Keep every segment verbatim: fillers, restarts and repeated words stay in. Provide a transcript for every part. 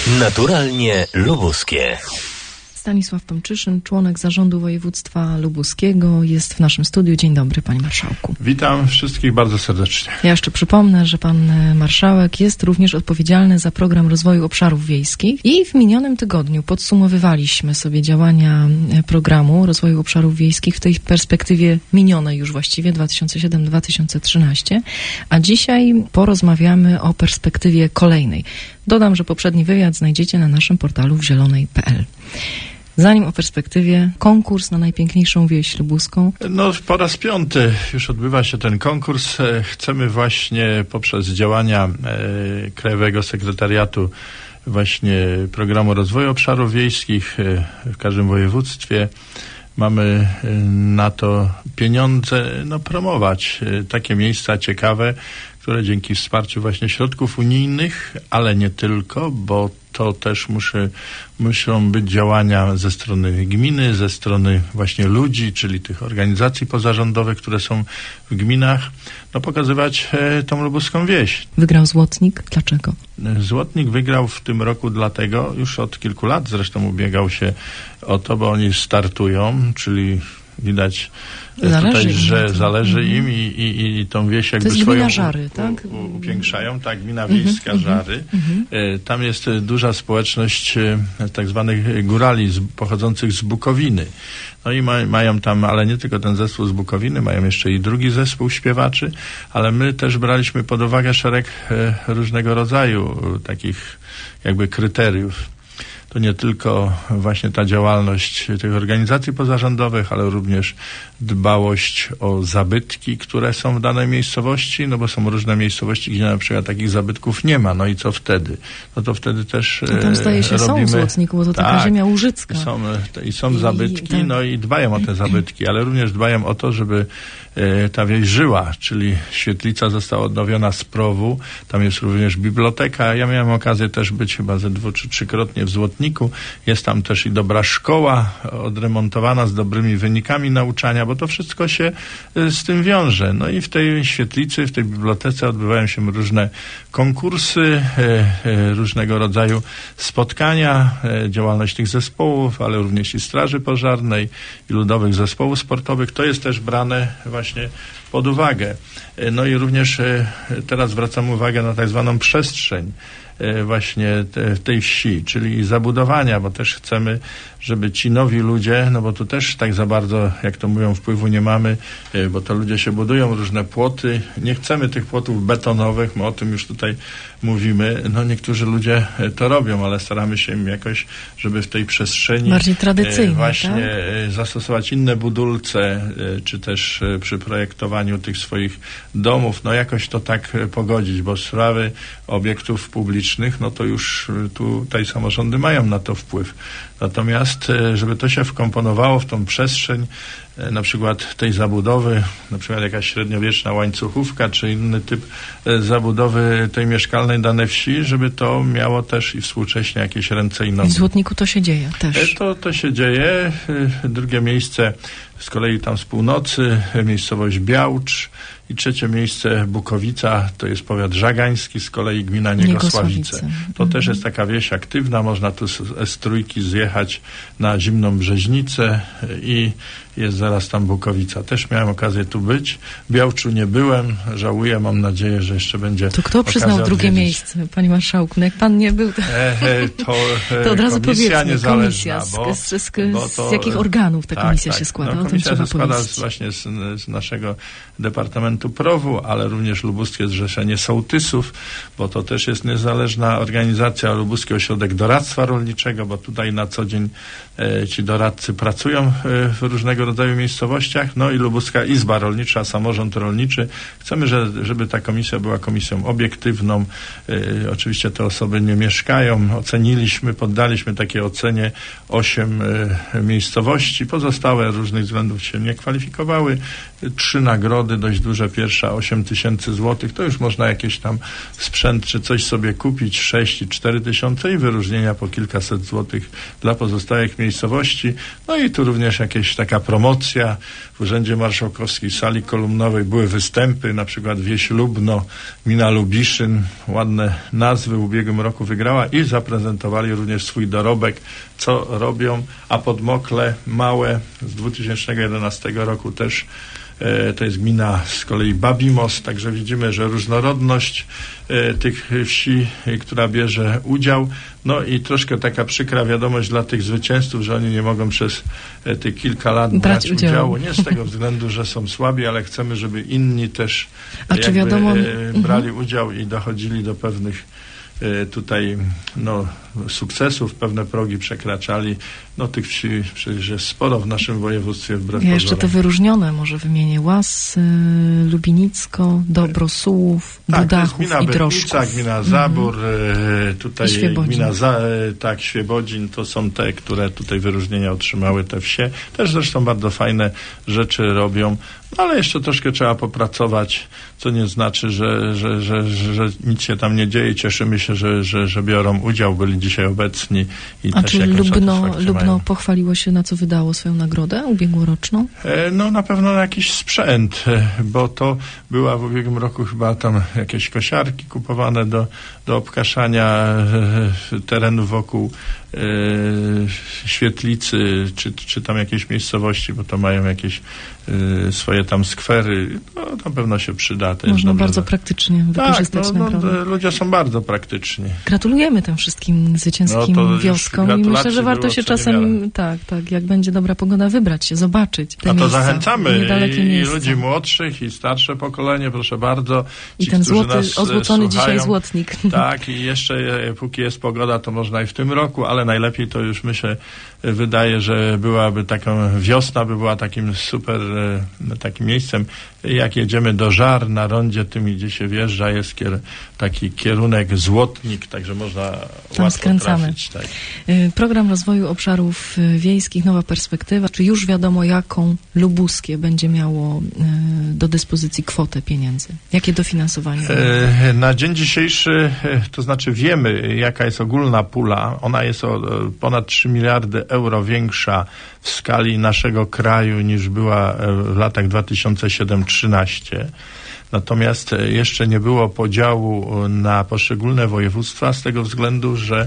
Naturalnie lubuskie. Stanisław Tomczyszyn, członek Zarządu Województwa Lubuskiego, jest w naszym studiu. Dzień dobry, panie marszałku. Witam wszystkich bardzo serdecznie. Ja jeszcze przypomnę, że pan marszałek jest również odpowiedzialny za program rozwoju obszarów wiejskich i w minionym tygodniu podsumowywaliśmy sobie działania programu rozwoju obszarów wiejskich w tej perspektywie minionej już właściwie dwa tysiące siódmy do dwa tysiące trzynastego, a dzisiaj porozmawiamy o perspektywie kolejnej. Dodam, że poprzedni wywiad znajdziecie na naszym portalu w zielonej kropka p l. Zanim o perspektywie, konkurs na najpiękniejszą wieś lubuską. No, po raz piąty już odbywa się ten konkurs. Chcemy właśnie poprzez działania e, Krajowego Sekretariatu właśnie Programu Rozwoju Obszarów Wiejskich e, w każdym województwie mamy na to pieniądze, no promować e, takie miejsca ciekawe, które dzięki wsparciu właśnie środków unijnych, ale nie tylko, bo to też muszy, muszą być działania ze strony gminy, ze strony właśnie ludzi, czyli tych organizacji pozarządowych, które są w gminach, no pokazywać e, tą lubuską wieś. Wygrał Złotnik. Dlaczego? Złotnik wygrał w tym roku dlatego, już od kilku lat zresztą ubiegał się o to, bo oni startują, czyli widać zależy tutaj, im że zależy mm-hmm. im i, i, i tą wieś jakby to jest swoją gmina Żary, u, tak? u, upiększają. Tak, gmina wiejska mm-hmm. Żary. Mm-hmm. Tam jest duża społeczność tak zwanych górali z, pochodzących z Bukowiny. No i ma, mają tam, ale nie tylko ten zespół z Bukowiny, mają jeszcze i drugi zespół śpiewaczy, ale my też braliśmy pod uwagę szereg e, różnego rodzaju e, takich jakby kryteriów. To nie tylko właśnie ta działalność tych organizacji pozarządowych, ale również dbałość o zabytki, które są w danej miejscowości, no bo są różne miejscowości, gdzie na przykład takich zabytków nie ma, no i co wtedy? No to wtedy też no tam zdaje się robimy... są w Złotniku, bo to tak, taka ziemia łużycka. Są, I są I, zabytki, tak. no i dbają o te zabytki, ale również dbają o to, żeby e, ta wieś żyła, czyli świetlica została odnowiona z prowu, tam jest również biblioteka. Ja miałem okazję też być chyba ze dwu czy trzykrotnie w Złotniku. Jest tam też i dobra szkoła odremontowana z dobrymi wynikami nauczania, bo to wszystko się z tym wiąże. No i w tej świetlicy, w tej bibliotece odbywają się różne konkursy, różnego rodzaju spotkania, działalność tych zespołów, ale również i Straży Pożarnej, i ludowych zespołów sportowych. To jest też brane właśnie pod uwagę. No i również teraz zwracam uwagę na tak zwaną przestrzeń właśnie te, tej wsi, czyli zabudowania, bo też chcemy, żeby ci nowi ludzie, no bo tu też tak za bardzo, jak to mówią, wpływu nie mamy, bo to ludzie się budują, różne płoty. Nie chcemy tych płotów betonowych, my o tym już tutaj mówimy. No niektórzy ludzie to robią, ale staramy się im jakoś, żeby w tej przestrzeni bardziej tradycyjnie, właśnie tak? zastosować inne budulce, czy też przy projektowaniu tych swoich domów, no jakoś to tak pogodzić, bo sprawy obiektów publicznych, no to już tutaj samorządy mają na to wpływ. Natomiast, żeby to się wkomponowało w tą przestrzeń, na przykład tej zabudowy, na przykład jakaś średniowieczna łańcuchówka, czy inny typ zabudowy tej mieszkalnej danej wsi, żeby to miało też i współcześnie jakieś ręce i nogi. I w Złotniku to się dzieje też. To, to się dzieje. Drugie miejsce z kolei tam z północy, miejscowość Białcz. I trzecie miejsce Bukowica, to jest powiat żagański, z kolei gmina Niegosławice. To mhm. też jest taka wieś aktywna, można tu z S trzy zjechać na Zimną Brzeźnicę i jest zaraz tam Bukowica. Też miałem okazję tu być. W Białczu nie byłem, żałuję, mam nadzieję, że jeszcze będzie To kto przyznał drugie odwiedzić. miejsce, panie marszałku? No jak pan nie był, to, e, e, to, e, to od razu komisja powiedzmy, komisja, z, bo, z, z, bo to, z jakich organów ta tak, komisja tak. się składa? No, o tym komisja trzeba się składa powiedzieć. z, właśnie z, z naszego Departamentu Prowu, ale również Lubuskie Zrzeszenie Sołtysów, bo to też jest niezależna organizacja, Lubuski Ośrodek Doradztwa Rolniczego, bo tutaj na co dzień e, ci doradcy pracują e, w różnego rodzaju miejscowościach, no i Lubuska Izba Rolnicza, Samorząd Rolniczy. Chcemy, że, żeby ta komisja była komisją obiektywną. E, oczywiście te osoby nie mieszkają. Oceniliśmy, poddaliśmy takiej ocenie osiem e, miejscowości. Pozostałe z różnych względów się nie kwalifikowały. Trzy nagrody dość duże premierze pierwsza osiem tysięcy złotych, to już można jakieś tam sprzęt czy coś sobie kupić, sześć i cztery tysiące i wyróżnienia po kilkaset złotych dla pozostałych miejscowości. No i tu również jakaś taka promocja. W Urzędzie Marszałkowskiej sali kolumnowej były występy, na przykład Wieś Lubno, gmina Lubiszyn, ładne nazwy, w ubiegłym roku wygrała i zaprezentowali również swój dorobek, co robią, a Podmokle Małe z dwa tysiące jedenastego roku też e, to jest gmina z kolei Babimos, także widzimy, że różnorodność e, tych wsi, e, która bierze udział, no i troszkę taka przykra wiadomość dla tych zwycięzców, że oni nie mogą przez e, tych kilka lat brać, brać udziału. udziału, nie z tego względu, że są słabi, ale chcemy, żeby inni też a czy wiadomo, e, brali mhm. udział i dochodzili do pewnych tutaj no, sukcesów, pewne progi przekraczali. No tych wsi przecież jest sporo w naszym województwie wbrew Ja jeszcze pozorom. te wyróżnione może wymienię. Łas, y, Lubinicko, Dobrosułów, tak, Budachów gmina i Bydlica, Droszków. gmina Zabór, mm. tutaj gmina Za, tak, Świebodzin, to są te, które tutaj wyróżnienia otrzymały te wsie. Też zresztą bardzo fajne rzeczy robią, no, ale jeszcze troszkę trzeba popracować, co nie znaczy, że, że, że, że, że nic się tam nie dzieje. Cieszymy się, że, że, że biorą udział, byli dzisiaj obecni i A też czy Lubno, Lubno pochwaliło się, na co wydało swoją nagrodę ubiegłoroczną? E, no na pewno na jakiś sprzęt, e, bo to była w ubiegłym roku chyba tam jakieś kosiarki kupowane do, do obkaszania e, terenu wokół e, Świetlicy, czy, czy tam jakieś miejscowości, bo to mają jakieś e, swoje tam skwery. No na pewno się przyda. To Można jest bardzo dobrze. praktycznie wykorzystać tak, no, no, naprawdę. Ludzie są bardzo praktyczni. Gratulujemy tym wszystkim zwycięskim no wioskom i myślę, że warto się czasem, tak, tak, jak będzie dobra pogoda, wybrać się, zobaczyć te A to miejsca, zachęcamy i, i miejsca. ludzi młodszych, i starsze pokolenie, proszę bardzo. I Ci, ten złoty, nas ozłocony słuchają, dzisiaj złotnik. Tak, i jeszcze póki jest pogoda, to można i w tym roku, ale najlepiej to już mi się wydaje, że byłaby taką, wiosna by była takim super takim miejscem, jak jedziemy do Żar na rondzie tym, gdzie się wjeżdża, jest kier, taki kierunek Złotnik, także można tam łatwo skręcamy. trafić. Tak. Program Rozwoju Obszarów Wiejskich, Nowa Perspektywa. Czy już wiadomo, jaką Lubuskie będzie miało do dyspozycji kwotę pieniędzy? Jakie dofinansowanie? Na dzień dzisiejszy, to znaczy wiemy, jaka jest ogólna pula. Ona jest o ponad trzy miliardy euro większa w skali naszego kraju niż była w latach dwa tysiące siedem do trzynaście. Natomiast jeszcze nie było podziału na poszczególne województwa z tego względu, że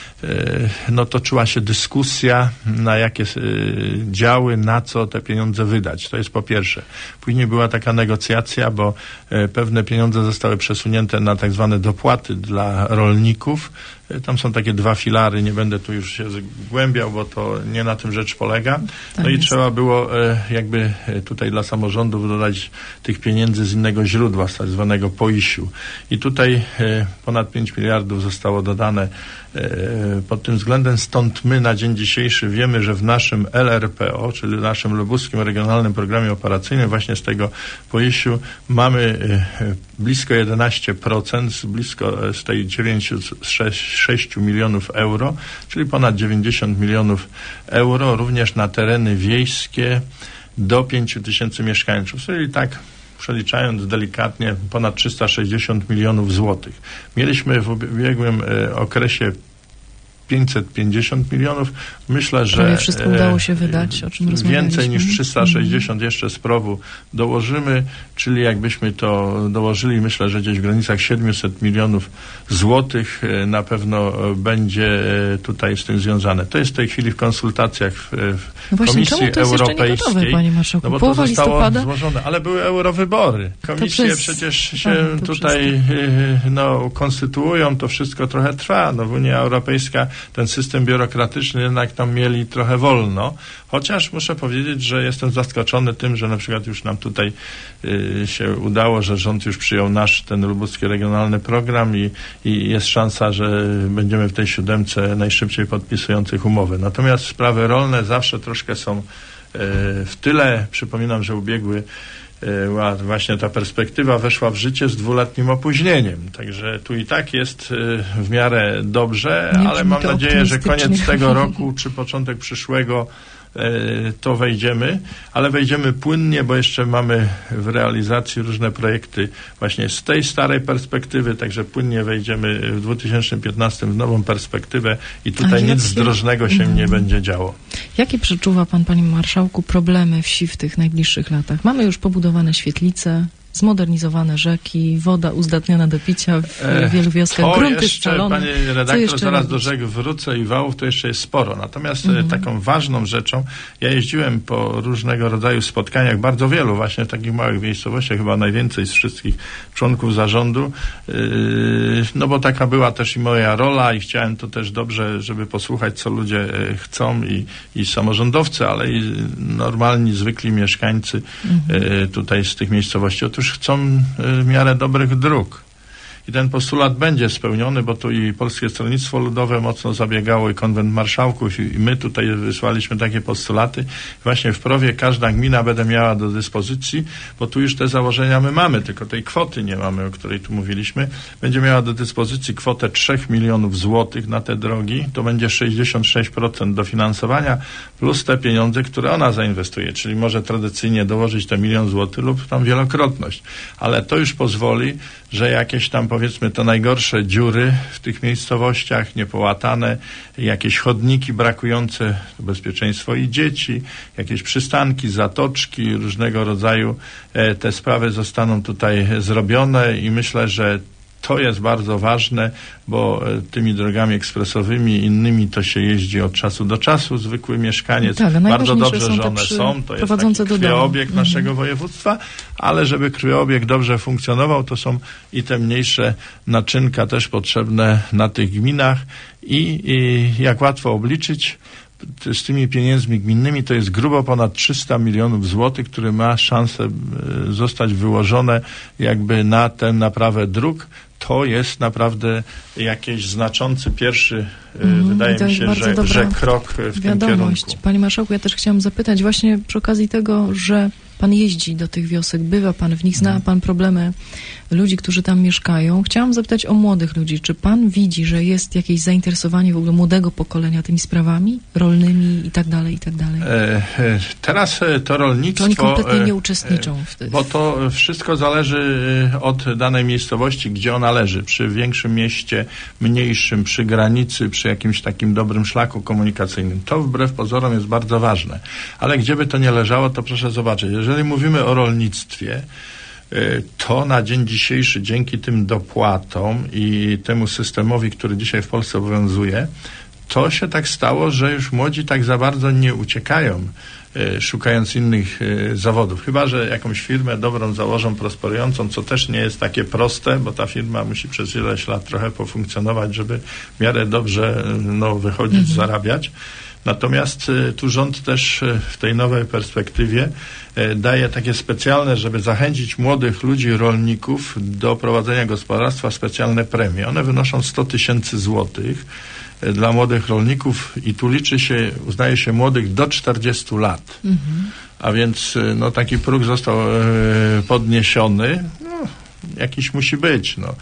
no toczyła się dyskusja, na jakie działy, na co te pieniądze wydać. To jest po pierwsze. Później była taka negocjacja, bo pewne pieniądze zostały przesunięte na tak zwane dopłaty dla rolników. Tam są takie dwa filary, nie będę tu już się zgłębiał, bo to nie na tym rzecz polega. No i trzeba było jakby tutaj dla samorządów dodać tych pieniędzy z innego źródła, z tak zwanego P O I S-u. I tutaj ponad pięć miliardów zostało dodane pod tym względem. Stąd my na dzień dzisiejszy wiemy, że w naszym L R P O, czyli naszym Lubuskim Regionalnym Programie Operacyjnym, właśnie z tego P O I S-u mamy blisko jedenaście procent, z blisko z tej dziewięćdziesiąt sześć milionów euro, czyli ponad dziewięćdziesiąt milionów euro, również na tereny wiejskie do pięć tysięcy mieszkańców, czyli tak przeliczając delikatnie ponad trzysta sześćdziesiąt milionów złotych. Mieliśmy w ubiegłym e, okresie pięćset pięćdziesiąt milionów. Myślę, że prawie wszystko udało się wydać, o czym rozmawialiśmy. Więcej niż trzysta sześćdziesiąt jeszcze z prowu dołożymy, czyli jakbyśmy to dołożyli, myślę, że gdzieś w granicach siedemset milionów złotych na pewno będzie tutaj z tym związane. To jest w tej chwili w konsultacjach w, w no właśnie, Komisji czemu to jest Europejskiej. Jeszcze nie gotowe, panie marszałku? No bo Połowa to zostało listopada? złożone, ale były eurowybory. Komisje przez... przecież się tak, tutaj no, konstytuują, to wszystko trochę trwa. No, w Unii Europejska ten system biurokratyczny jednak tam mieli trochę wolno, chociaż muszę powiedzieć, że jestem zaskoczony tym, że na przykład już nam tutaj y, się udało, że rząd już przyjął nasz ten lubuski regionalny program i, i jest szansa, że będziemy w tej siódemce najszybciej podpisujących umowy. Natomiast sprawy rolne zawsze troszkę są y, w tyle. Przypominam, że ubiegły właśnie ta perspektywa weszła w życie z dwuletnim opóźnieniem. Także tu i tak jest w miarę dobrze, Nie ale mam nadzieję, że koniec optymistycznie. tego roku czy początek przyszłego to wejdziemy, ale wejdziemy płynnie, bo jeszcze mamy w realizacji różne projekty właśnie z tej starej perspektywy, także płynnie wejdziemy w dwa tysiące piętnastym w nową perspektywę i tutaj nic zdrożnego się nie będzie działo. Jakie przeczuwa pan, panie marszałku, problemy wsi w tych najbliższych latach? Mamy już pobudowane świetlice, zmodernizowane rzeki, woda uzdatniona do picia w e, wielu wioskach, grunty jeszcze, scalone. Panie redaktor, zaraz do rzek wrócę i wałów, to jeszcze jest sporo. Natomiast mhm. taką ważną rzeczą, ja jeździłem po różnego rodzaju spotkaniach, bardzo wielu właśnie w takich małych miejscowościach, chyba najwięcej z wszystkich członków zarządu, yy, no bo taka była też i moja rola i chciałem to też dobrze, żeby posłuchać, co ludzie chcą i, i samorządowcy, ale i normalni, zwykli mieszkańcy mhm. yy, tutaj z tych miejscowości. Otóż chcą w miarę dobrych dróg. I ten postulat będzie spełniony, bo tu i Polskie Stronnictwo Ludowe mocno zabiegało, i Konwent Marszałków, i my tutaj wysłaliśmy takie postulaty. Właśnie w Prowie każda gmina będzie miała do dyspozycji, bo tu już te założenia my mamy, tylko tej kwoty nie mamy, o której tu mówiliśmy. Będzie miała do dyspozycji kwotę trzech milionów złotych na te drogi. To będzie sześćdziesiąt sześć procent dofinansowania plus te pieniądze, które ona zainwestuje. Czyli może tradycyjnie dołożyć te milion złotych lub tam wielokrotność. Ale to już pozwoli, że jakieś tam, powiedzmy, to najgorsze dziury w tych miejscowościach, niepołatane, jakieś chodniki brakujące, bezpieczeństwo i dzieci, jakieś przystanki, zatoczki, różnego rodzaju e, te sprawy zostaną tutaj zrobione i myślę, że to jest bardzo ważne, bo tymi drogami ekspresowymi, innymi to się jeździ od czasu do czasu. Zwykły mieszkaniec, tak, bardzo dobrze, że one są. To jest taki krwiobieg do naszego mhm. województwa, ale żeby krwiobieg dobrze funkcjonował, to są i te mniejsze naczynka też potrzebne na tych gminach i, i jak łatwo obliczyć, z tymi pieniędzmi gminnymi to jest grubo ponad trzysta milionów złotych, które ma szansę zostać wyłożone jakby na tę naprawę dróg. To jest naprawdę jakiś znaczący pierwszy, mm, wydaje mi się, że, że krok w wiadomość. tym kierunku. Panie marszałku, ja też chciałam zapytać właśnie przy okazji tego, że pan jeździ do tych wiosek, bywa pan w nich, zna pan problemy ludzi, którzy tam mieszkają. Chciałam zapytać o młodych ludzi. Czy pan widzi, że jest jakieś zainteresowanie w ogóle młodego pokolenia tymi sprawami rolnymi i tak dalej, i tak dalej? E, e, teraz to rolnictwo... To oni kompletnie nie uczestniczą w tym. Bo to wszystko zależy od danej miejscowości, gdzie ona leży. Przy większym mieście, mniejszym, przy granicy, przy jakimś takim dobrym szlaku komunikacyjnym. To wbrew pozorom jest bardzo ważne. Ale gdzie by to nie leżało, to proszę zobaczyć. Jeżeli mówimy o rolnictwie, to na dzień dzisiejszy dzięki tym dopłatom i temu systemowi, który dzisiaj w Polsce obowiązuje, to się tak stało, że już młodzi tak za bardzo nie uciekają, szukając innych zawodów. Chyba że jakąś firmę dobrą założą, prosperującą, co też nie jest takie proste, bo ta firma musi przez ileś lat trochę pofunkcjonować, żeby w miarę dobrze no, wychodzić, mhm. zarabiać. Natomiast tu rząd też w tej nowej perspektywie daje takie specjalne, żeby zachęcić młodych ludzi, rolników do prowadzenia gospodarstwa, specjalne premie. One wynoszą sto tysięcy złotych dla młodych rolników i tu liczy się, uznaje się młodych do czterdziestu lat. Mhm. A więc no, taki próg został e, podniesiony. No, jakiś musi być, no.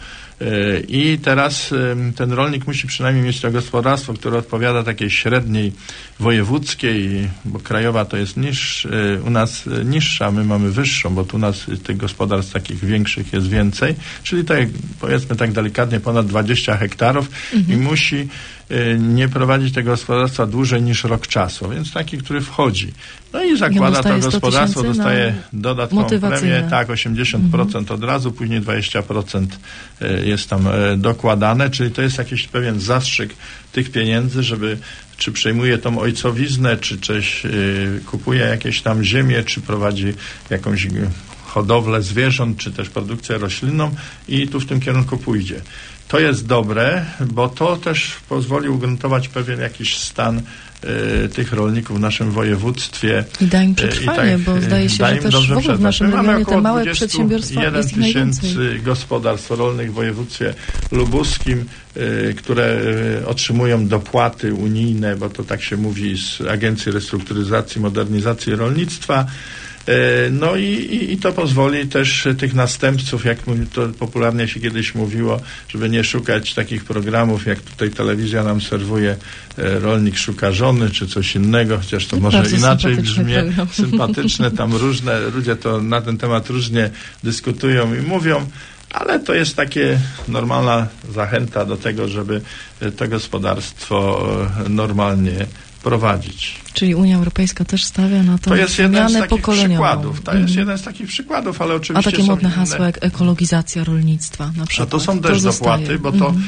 I teraz ten rolnik musi przynajmniej mieć to gospodarstwo, które odpowiada takiej średniej wojewódzkiej, bo krajowa to jest niż, u nas niższa, my mamy wyższą, bo tu u nas tych gospodarstw takich większych jest więcej, czyli tak powiedzmy tak delikatnie ponad dwadzieścia hektarów mhm. i musi nie prowadzić tego gospodarstwa dłużej niż rok czasu, więc taki, który wchodzi. No i zakłada to gospodarstwo, dostaje dodatkową premię, tak, osiemdziesiąt procent mhm. od razu, później dwadzieścia procent jest tam dokładane, czyli to jest jakiś pewien zastrzyk tych pieniędzy, żeby czy przejmuje tą ojcowiznę, czy coś y, kupuje jakieś tam ziemię, czy prowadzi jakąś hodowlę zwierząt, czy też produkcję roślinną i tu w tym kierunku pójdzie. To jest dobre, bo to też pozwoli ugruntować pewien jakiś stan y, tych rolników w naszym województwie. I da im przetrwanie, tak, bo zdaje się, że też w ogóle w naszym regionie te małe przedsiębiorstwa jest ich najwięcej. tysięcy gospodarstw rolnych w województwie lubuskim, y, które y, otrzymują dopłaty unijne, bo to tak się mówi z Agencji Restrukturyzacji i Modernizacji Rolnictwa. No i, i, i to pozwoli też tych następców, jak to popularnie się kiedyś mówiło, żeby nie szukać takich programów, jak tutaj telewizja nam serwuje, rolnik szuka żony, czy coś innego, chociaż to może inaczej brzmi, sympatyczne, tam różne, ludzie to na ten temat różnie dyskutują i mówią, ale to jest takie normalna zachęta do tego, żeby to gospodarstwo normalnie prowadzić. Czyli Unia Europejska też stawia na to, to jest jeden z takich przykładów. To mm. jest jeden z takich przykładów, ale oczywiście A takie modne inne... hasła jak ekologizacja rolnictwa na przykład. A to są też to dopłaty, zostaje. bo to, mm.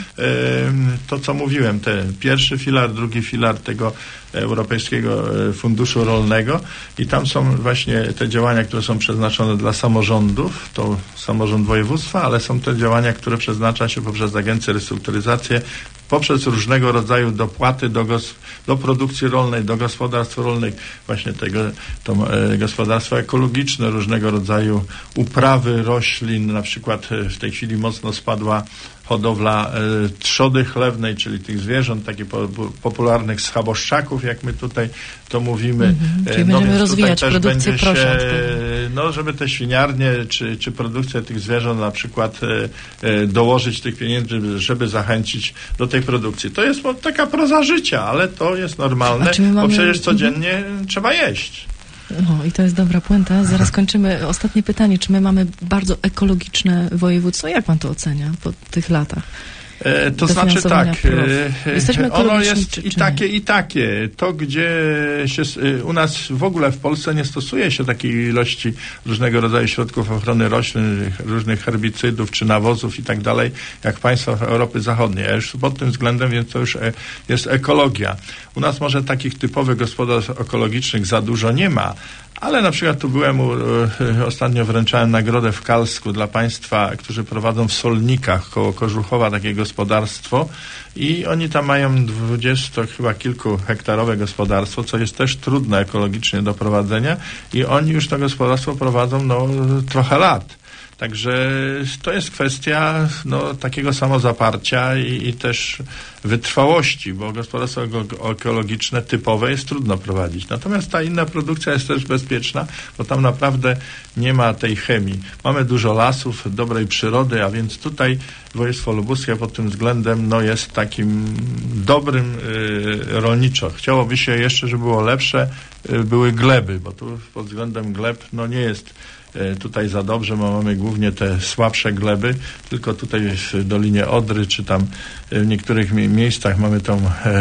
y, to co mówiłem, ten pierwszy filar, drugi filar tego Europejskiego Funduszu Rolnego i tam są właśnie te działania, które są przeznaczone dla samorządów, to samorząd województwa, ale są te działania, które przeznacza się poprzez Agencję Restrukturyzacji, poprzez różnego rodzaju dopłaty do, gos- do produkcji rolnej, do gospodarstw rolnych, właśnie tego to, e, gospodarstwa ekologiczne, różnego rodzaju uprawy roślin, na przykład e, w tej chwili mocno spadła hodowla e, trzody chlewnej, czyli tych zwierząt, takich po, po, popularnych schaboszczaków, jak my tutaj to mówimy. Mm-hmm. Czyli no będziemy rozwijać produkcję prosiąt. No, żeby te świniarnie, czy, czy produkcję tych zwierząt na przykład e, e, dołożyć tych pieniędzy, żeby, żeby zachęcić do tej produkcji. To jest taka proza życia, ale to jest normalne, mamy... bo przecież codziennie mm-hmm. trzeba jeść. O, i to jest dobra puenta. Zaraz kończymy. Ostatnie pytanie. Czy my mamy bardzo ekologiczne województwo? Jak pan to ocenia po tych latach? E, to znaczy tak, e, Jesteśmy ono jest czy, i czy takie, i takie. To, gdzie się, u nas w ogóle w Polsce nie stosuje się takiej ilości różnego rodzaju środków ochrony roślin, różnych herbicydów czy nawozów i tak dalej, jak państwa Europy Zachodniej. A już pod tym względem, więc to już e, jest ekologia. U nas może takich typowych gospodarstw ekologicznych za dużo nie ma, ale na przykład tu byłem, u, e, ostatnio wręczałem nagrodę w Kalsku dla państwa, którzy prowadzą w Solnikach koło Kożuchowa takie gospodarstwo i oni tam mają dwudziesto chyba kilku hektarowe gospodarstwo, co jest też trudne ekologicznie do prowadzenia i oni już to gospodarstwo prowadzą no trochę lat. Także to jest kwestia no, takiego samozaparcia i, i też wytrwałości, bo gospodarstwo ekologiczne typowe jest trudno prowadzić. Natomiast ta inna produkcja jest też bezpieczna, bo tam naprawdę nie ma tej chemii. Mamy dużo lasów, dobrej przyrody, a więc tutaj województwo lubuskie pod tym względem no, jest takim dobrym y, rolniczo. Chciałoby się jeszcze, żeby było lepsze, y, były gleby, bo tu pod względem gleb no, nie jest tutaj za dobrze, bo mamy głównie te słabsze gleby, tylko tutaj w Dolinie Odry, czy tam w niektórych mi- miejscach mamy tą,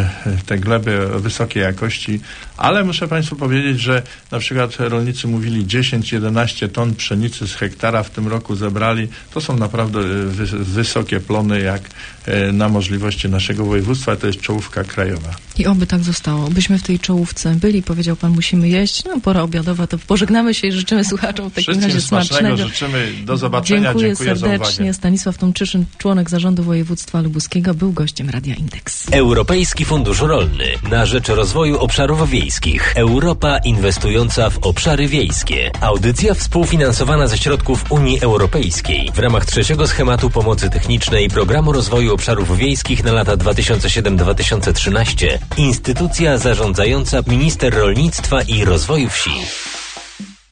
te gleby wysokiej jakości, ale muszę państwu powiedzieć, że na przykład rolnicy mówili dziesięć jedenaście ton pszenicy z hektara w tym roku zebrali. To są naprawdę wy- wysokie plony, jak na możliwości naszego województwa. To jest czołówka krajowa. I oby tak zostało. Byśmy w tej czołówce byli, powiedział pan, musimy jeść. No, pora obiadowa, to pożegnamy się i życzymy słuchaczom w takim razie smacznego. Życzymy. Do zobaczenia. Dziękuję, Dziękuję serdecznie. za uwagę. Stanisław Tomczyszyn, członek Zarządu Województwa Lubuskiego, był gościem Radia Indeks. Europejski Fundusz Rolny na rzecz rozwoju obszarów wiejskich. Europa inwestująca w obszary wiejskie. Audycja współfinansowana ze środków Unii Europejskiej w ramach trzeciego schematu pomocy technicznej Programu Rozwoju Obszarów Wiejskich na lata dwa tysiące siedem do dwa tysiące trzynaście. Instytucja zarządzająca Minister Rolnictwa i Rozwoju Wsi.